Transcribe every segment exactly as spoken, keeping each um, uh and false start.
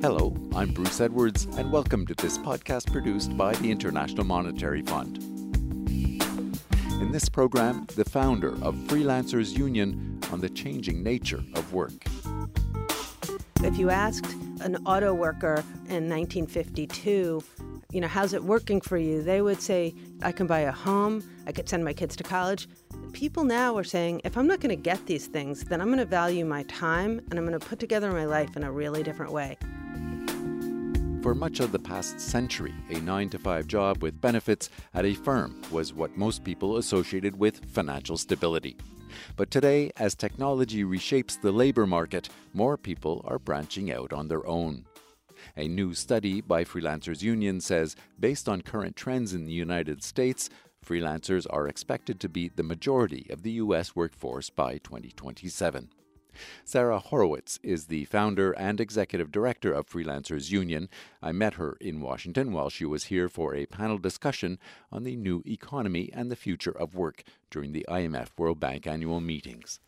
Hello, I'm Bruce Edwards, and welcome to this podcast produced by the International Monetary Fund. In this program, the founder of Freelancers Union on the changing nature of work. If you asked an auto worker in nineteen fifty-two, you know, how's it working for you? They would say, I can buy a home, I could send my kids to college. People now are saying, if I'm not going to get these things, then I'm going to value my time and I'm going to put together my life in a really different way. For much of the past century, a nine to five job with benefits at a firm was what most people associated with financial stability. But today, as technology reshapes the labor market, more people are branching out on their own. A new study by Freelancers Union says, based on current trends in the United States, freelancers are expected to be the majority of the U S workforce by twenty twenty-seven. Sarah Horowitz is the founder and executive director of Freelancers Union. I met her in Washington while she was here for a panel discussion on the new economy and the future of work during the I M F World Bank annual meetings.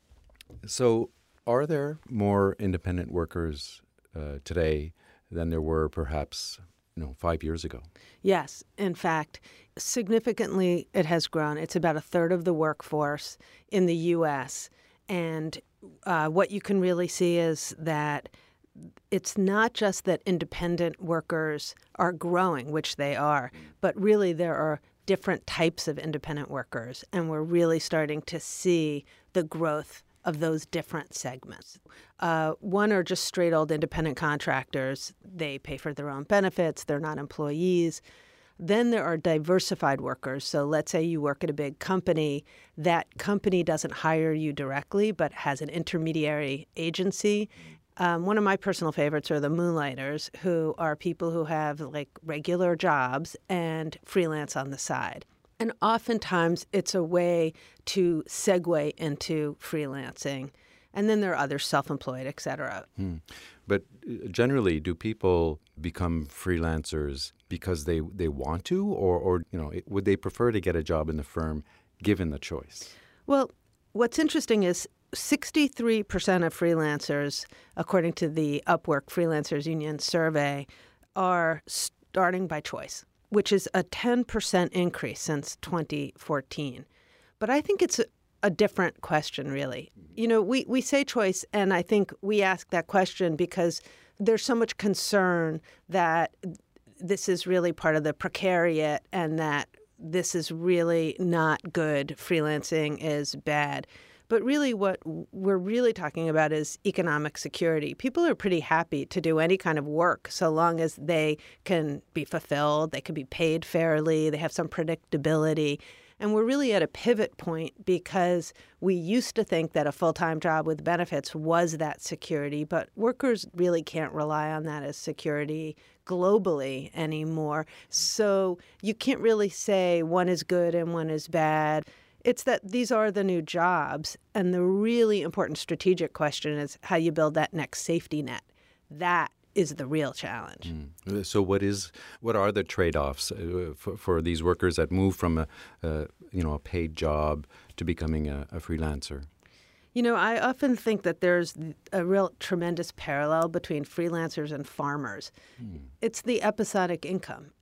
So, are there more independent workers uh, today than there were perhaps you know, five years ago? Yes. In fact, significantly it has grown. It's about a third of the workforce in the U S. And uh, what you can really see is that it's not just that independent workers are growing, which they are, but really there are different types of independent workers. And we're really starting to see the growth of those different segments. Uh, one are just straight old independent contractors. They pay for their own benefits. They're not employees. Then there are diversified workers. So let's say you work at a big company. That company doesn't hire you directly, but has an intermediary agency. Um, one of my personal favorites are the moonlighters, who are people who have like regular jobs and freelance on the side. And oftentimes it's a way to segue into freelancing. And then there are others, self-employed, et cetera. Hmm. But generally, do people become freelancers because they, they want to, or, or you know, would they prefer to get a job in the firm given the choice? Well, what's interesting is sixty-three percent of freelancers, according to the Upwork Freelancers Union survey, are starting by choice, which is a ten percent increase since twenty fourteen. But I think it's a, a different question, really. You know, we, we say choice, and I think we ask that question because there's so much concern that this is really part of the precariat and that this is really not good. Freelancing is bad. But really what we're really talking about is economic security. People are pretty happy to do any kind of work so long as they can be fulfilled, they can be paid fairly, they have some predictability. And we're really at a pivot point because we used to think that a full-time job with benefits was that security, but workers really can't rely on that as security globally anymore. So you can't really say one is good and one is bad. It's that these are the new jobs, and the really important strategic question is how you build that next safety net. That is the real challenge. Mm. So what is what are the trade-offs uh, for, for these workers that move from a, a you know a paid job to becoming a, a freelancer? You know, I often think that there's a real tremendous parallel between freelancers and farmers. Mm. It's the episodic income.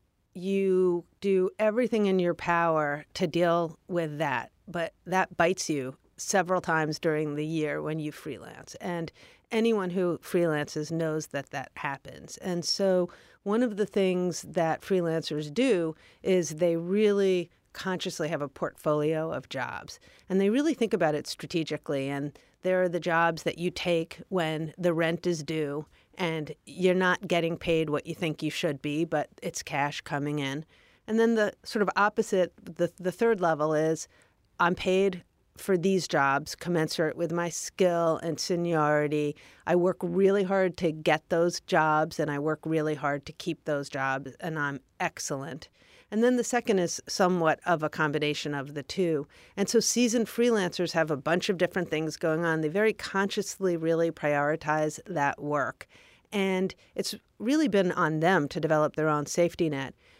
You do everything in your power to deal with that, but that bites you several times during the year when you freelance. And anyone who freelances knows that that happens. And so one of the things that freelancers do is they really consciously have a portfolio of jobs. And they really think about it strategically. And there are the jobs that you take when the rent is due and you're not getting paid what you think you should be, but it's cash coming in. And then the sort of opposite, the, the third level is I'm paid for these jobs commensurate with my skill and seniority. I work really hard to get those jobs, and I work really hard to keep those jobs, and I'm excellent. And then the second is somewhat of a combination of the two. And so seasoned freelancers have a bunch of different things going on. They very consciously really prioritize that work. And it's really been on them to develop their own safety net.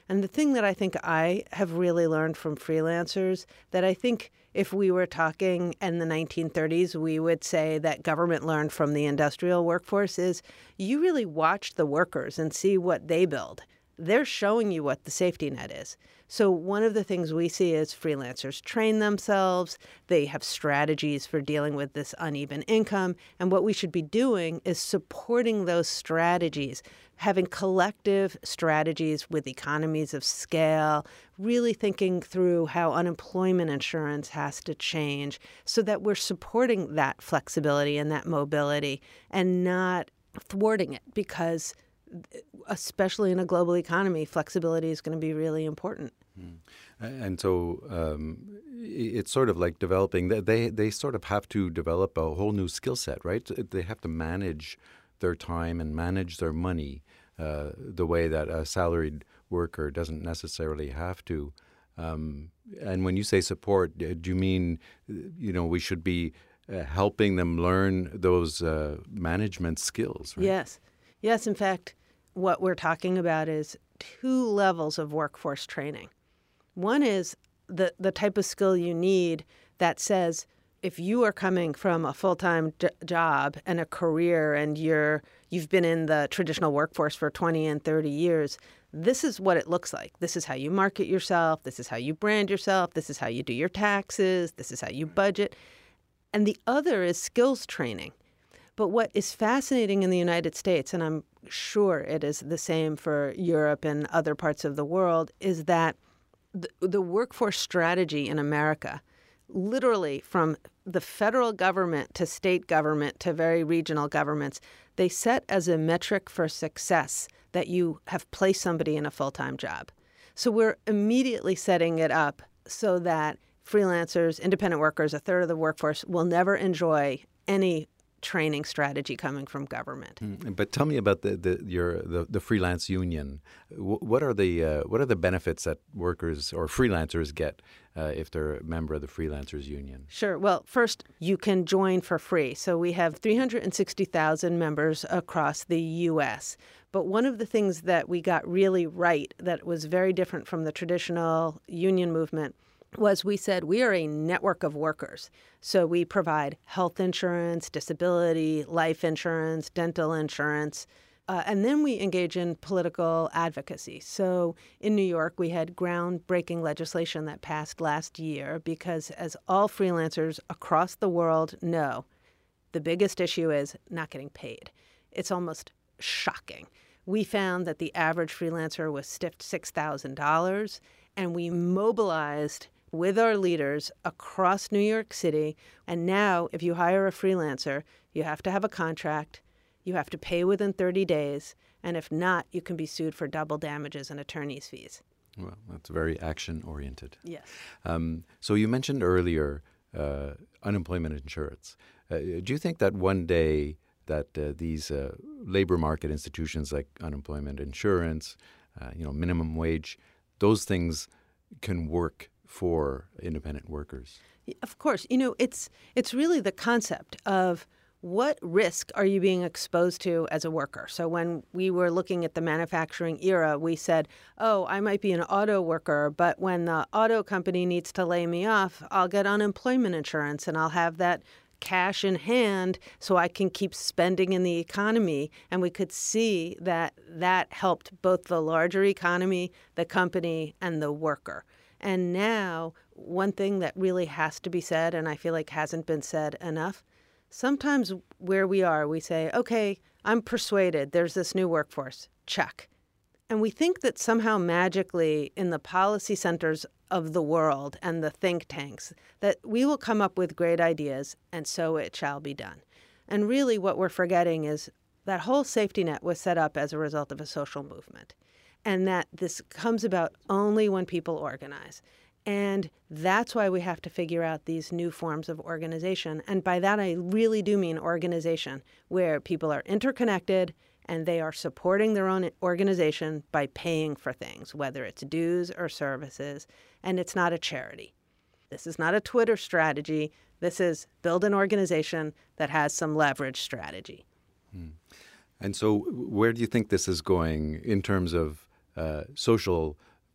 And the thing that I think I have really learned from freelancers that I think if we were talking in the nineteen thirties, we would say that government learned from the industrial workforce is you really watch the workers and see what they build. They're showing you what the safety net is. So one of the things we see is freelancers train themselves. They have strategies for dealing with this uneven income. And what we should be doing is supporting those strategies, having collective strategies with economies of scale, really thinking through how unemployment insurance has to change so that we're supporting that flexibility and that mobility and not thwarting it, because especially in a global economy, flexibility is going to be really important. Mm. And so um, it's sort of like developing, they, they sort of have to develop a whole new skill set, right? They have to manage their time and manage their money uh, the way that a salaried worker doesn't necessarily have to. Um, and when you say support, do you mean, you know, we should be uh, helping them learn those uh, management skills, right? Yes. Yes, in fact, what we're talking about is two levels of workforce training. One is the, the type of skill you need that says if you are coming from a full-time j- job and a career and you're, you've been in the traditional workforce for twenty and thirty years, this is what it looks like. This is how you market yourself. This is how you brand yourself. This is how you do your taxes. This is how you budget. And the other is skills training. But what is fascinating in the United States, and I'm sure it is the same for Europe and other parts of the world, is that the, the workforce strategy in America, literally from the federal government to state government to very regional governments, they set as a metric for success that you have placed somebody in a full-time job. So we're immediately setting it up so that freelancers, independent workers, a third of the workforce will never enjoy any training strategy coming from government. Mm, but tell me about the the your the, the freelance union. W- what are the uh, what are the benefits that workers or freelancers get uh, if they're a member of the freelancers union? Sure. Well, first, you can join for free. So we have three hundred sixty thousand members across the U S. But one of the things that we got really right that was very different from the traditional union movement was we said we are a network of workers. So we provide health insurance, disability, life insurance, dental insurance, uh, and then we engage in political advocacy. So in New York, we had groundbreaking legislation that passed last year because, as all freelancers across the world know, the biggest issue is not getting paid. It's almost shocking. We found that the average freelancer was stiffed six thousand dollars, and we mobilized with our leaders across New York City. And now, if you hire a freelancer, you have to have a contract, you have to pay within thirty days, and if not, you can be sued for double damages and attorney's fees. Well, that's very action-oriented. Yes. Um, so you mentioned earlier uh, unemployment insurance. Uh, do you think that one day that uh, these uh, labor market institutions like unemployment insurance, uh, you know, minimum wage, those things can work for independent workers? Of course. You know, it's it's really the concept of what risk are you being exposed to as a worker? So when we were looking at the manufacturing era, we said, oh, I might be an auto worker, but when the auto company needs to lay me off, I'll get unemployment insurance and I'll have that cash in hand so I can keep spending in the economy. And we could see that that helped both the larger economy, the company, and the worker. And now, one thing that really has to be said, and I feel like hasn't been said enough, sometimes where we are, we say, okay, I'm persuaded there's this new workforce, check. And we think that somehow magically in the policy centers of the world and the think tanks, that we will come up with great ideas, and so it shall be done. And really what we're forgetting is that whole safety net was set up as a result of a social movement, and that this comes about only when people organize. And that's why we have to figure out these new forms of organization. And by that, I really do mean organization, where people are interconnected and they are supporting their own organization by paying for things, whether it's dues or services, and it's not a charity. This is not a Twitter strategy. This is build an organization that has some leverage strategy. Hmm. And so where do you think this is going in terms of uh, social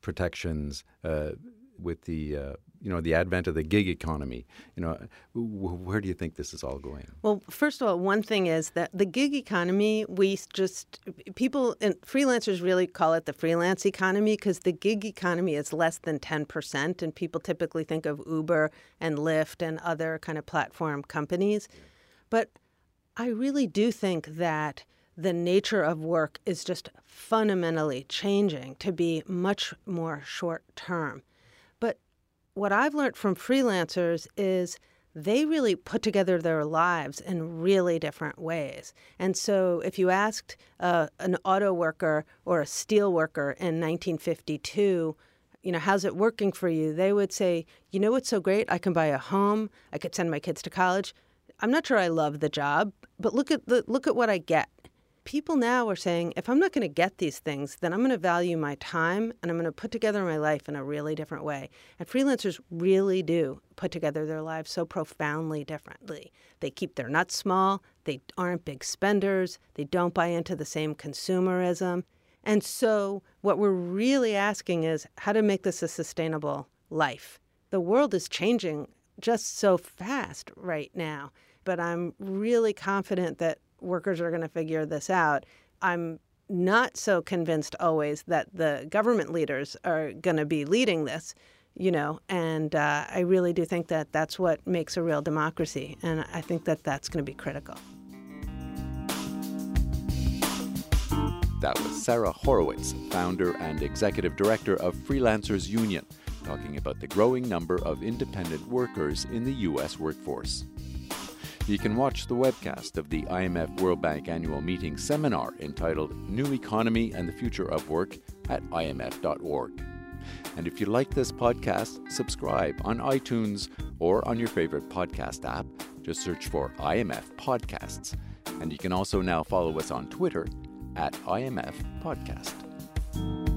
protections uh, with the uh, you know the advent of the gig economy. You know, w- where do you think this is all going? Well, first of all, one thing is that the gig economy, we just people and freelancers really call it the freelance economy because the gig economy is less than ten percent, and people typically think of Uber and Lyft and other kind of platform companies. But I really do think that the nature of work is just fundamentally changing to be much more short term. But what I've learned from freelancers is they really put together their lives in really different ways. And so if you asked uh, an auto worker or a steel worker in nineteen fifty-two, you know, how's it working for you? They would say, you know what's so great? I can buy a home. I could send my kids to college. I'm not sure I love the job, but look at the look at what I get. People now are saying, if I'm not going to get these things, then I'm going to value my time and I'm going to put together my life in a really different way. And freelancers really do put together their lives so profoundly differently. They keep their nuts small. They aren't big spenders. They don't buy into the same consumerism. And so what we're really asking is how to make this a sustainable life. The world is changing just so fast right now, but I'm really confident that workers are going to figure this out. I'm not so convinced always that the government leaders are going to be leading this, you know, and uh, I really do think that that's what makes a real democracy, and I think that that's going to be critical. That was Sarah Horowitz, founder and executive director of Freelancers Union, talking about the growing number of independent workers in the U S workforce. You can watch the webcast of the I M F World Bank Annual Meeting seminar entitled New Economy and the Future of Work at I M F dot org. And if you like this podcast, subscribe on iTunes or on your favorite podcast app. Just search for I M F Podcasts. And you can also now follow us on Twitter at I M F Podcast.